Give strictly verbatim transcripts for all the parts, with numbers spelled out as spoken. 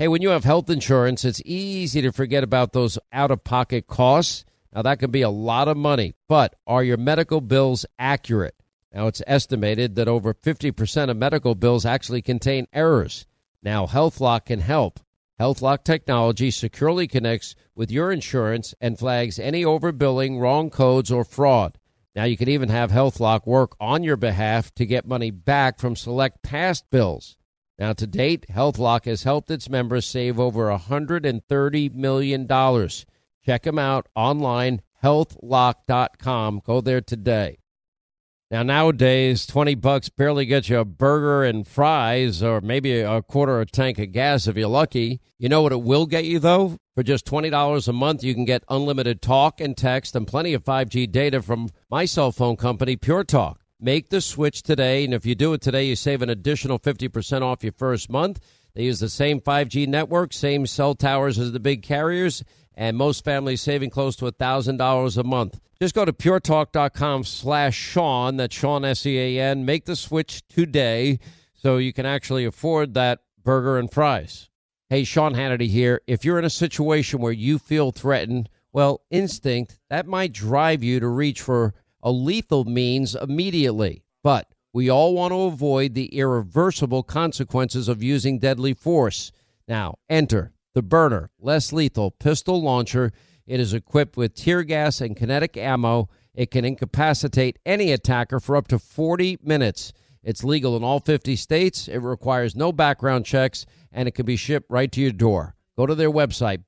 Hey, when you have health insurance, it's easy to forget about those out-of-pocket costs. Now, that can be a lot of money, but are your medical bills accurate? Now, it's estimated that over fifty percent of medical bills actually contain errors. Now, HealthLock can help. HealthLock technology securely connects with your insurance and flags any overbilling, wrong codes, or fraud. Now, you can even have HealthLock work on your behalf to get money back from select past bills. Now, to date, HealthLock has helped its members save over one hundred thirty million dollars. Check them out online, health lock dot com. Go there today. Now, nowadays, twenty bucks barely gets you a burger and fries or maybe a quarter of a tank of gas if you're lucky. You know what it will get you, though? For just twenty dollars a month, you can get unlimited talk and text and plenty of five G data from my cell phone company, Pure Talk. Make the switch today, and if you do it today, you save an additional fifty percent off your first month. They use the same five G network, same cell towers as the big carriers, and most families saving close to one thousand dollars a month. Just go to puretalk.com slash Sean, that's Sean, S E A N. Make the switch today so you can actually afford that burger and fries. Hey, Sean Hannity here. If you're in a situation where you feel threatened, well, instinct, that might drive you to reach for a lethal means immediately. But we all want to avoid the irreversible consequences of using deadly force. Now, enter the Byrna, less lethal pistol launcher. It is equipped with tear gas and kinetic ammo. It can incapacitate any attacker for up to forty minutes. It's legal in all fifty states. It requires no background checks, and it can be shipped right to your door. Go to their website,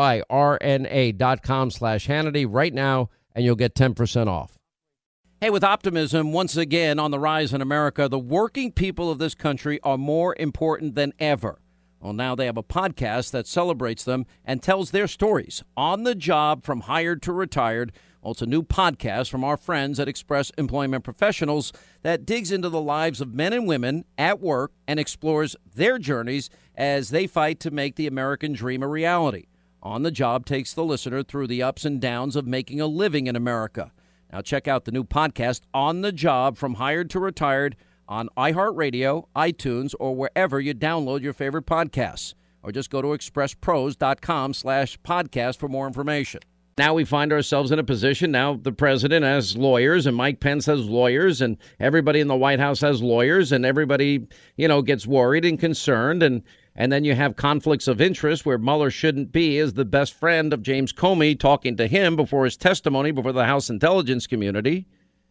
byrna dot com slash Hannity right now, and you'll get ten percent off. Hey, with optimism once again on the rise in America, the working people of this country are more important than ever. Well, now they have a podcast that celebrates them and tells their stories on the job from hired to retired. Well, it's a new podcast from our friends at Express Employment Professionals that digs into the lives of men and women at work and explores their journeys as they fight to make the American dream a reality. On the Job takes the listener through the ups and downs of making a living in America. Now check out the new podcast, On the Job from Hired to Retired, on iHeartRadio, iTunes, or wherever you download your favorite podcasts. Or just go to expresspros.com slash podcast for more information. Now we find ourselves in a position, now the president has lawyers and Mike Pence has lawyers and everybody in the White House has lawyers and everybody, you know, gets worried and concerned. And, and then you have conflicts of interest where Mueller shouldn't be as the best friend of James Comey talking to him before his testimony before the House intelligence community.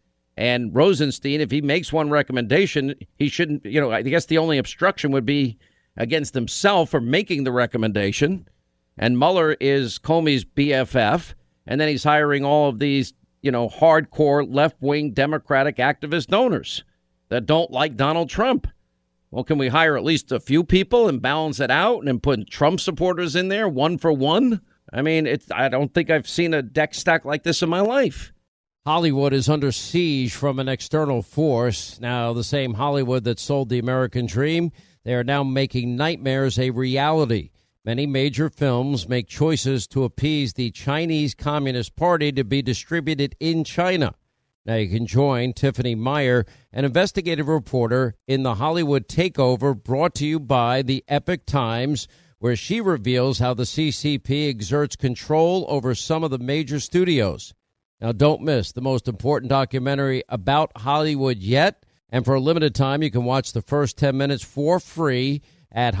And Rosenstein, if he makes one recommendation, he shouldn't, you know, I guess the only obstruction would be against himself for making the recommendation. And Mueller is Comey's B F F. And then he's hiring all of these, you know, hardcore left-wing Democratic activist donors that don't like Donald Trump. Well, can we hire at least a few people and balance it out and put Trump supporters in there one for one? I mean, it's, I don't think I've seen a deck stack like this in my life. Hollywood is under siege from an external force. Now, the same Hollywood that sold the American dream, they are now making nightmares a reality. Many major films make choices to appease the Chinese Communist Party to be distributed in China. Now you can join Tiffany Meyer, an investigative reporter in the Hollywood Takeover, brought to you by the Epoch Times, where she reveals how the C C P exerts control over some of the major studios. Now don't miss the most important documentary about Hollywood yet, and for a limited time you can watch the first ten minutes for free at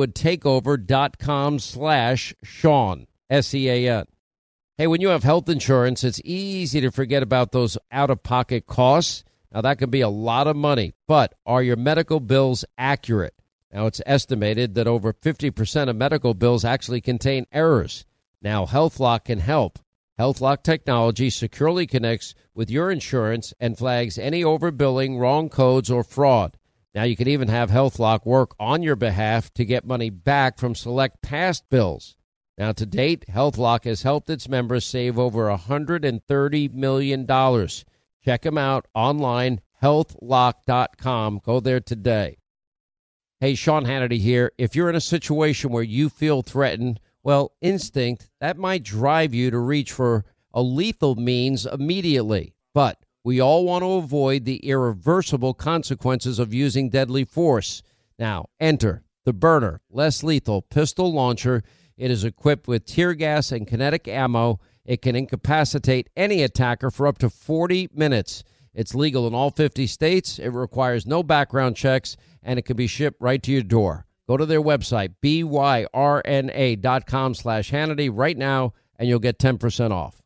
hollywoodtakeover.com slash Sean, S E A N. Hey, when you have health insurance, it's easy to forget about those out-of-pocket costs. Now, that can be a lot of money, but are your medical bills accurate? Now, it's estimated that over fifty percent of medical bills actually contain errors. Now, HealthLock can help. HealthLock technology securely connects with your insurance and flags any overbilling, wrong codes, or fraud. Now, you can even have HealthLock work on your behalf to get money back from select past bills. Now, to date, HealthLock has helped its members save over one hundred thirty million dollars. Check them out online, health lock dot com. Go there today. Hey, Sean Hannity here. If you're in a situation where you feel threatened, well, instinct, that might drive you to reach for a lethal means immediately. But we all want to avoid the irreversible consequences of using deadly force. Now, enter The Byrna, less lethal pistol launcher. It is equipped with tear gas and kinetic ammo. It can incapacitate any attacker for up to forty minutes. It's legal in all fifty states. It requires no background checks, and it can be shipped right to your door. Go to their website, B Y R N A dot com slash Hannity right now, and you'll get ten percent off.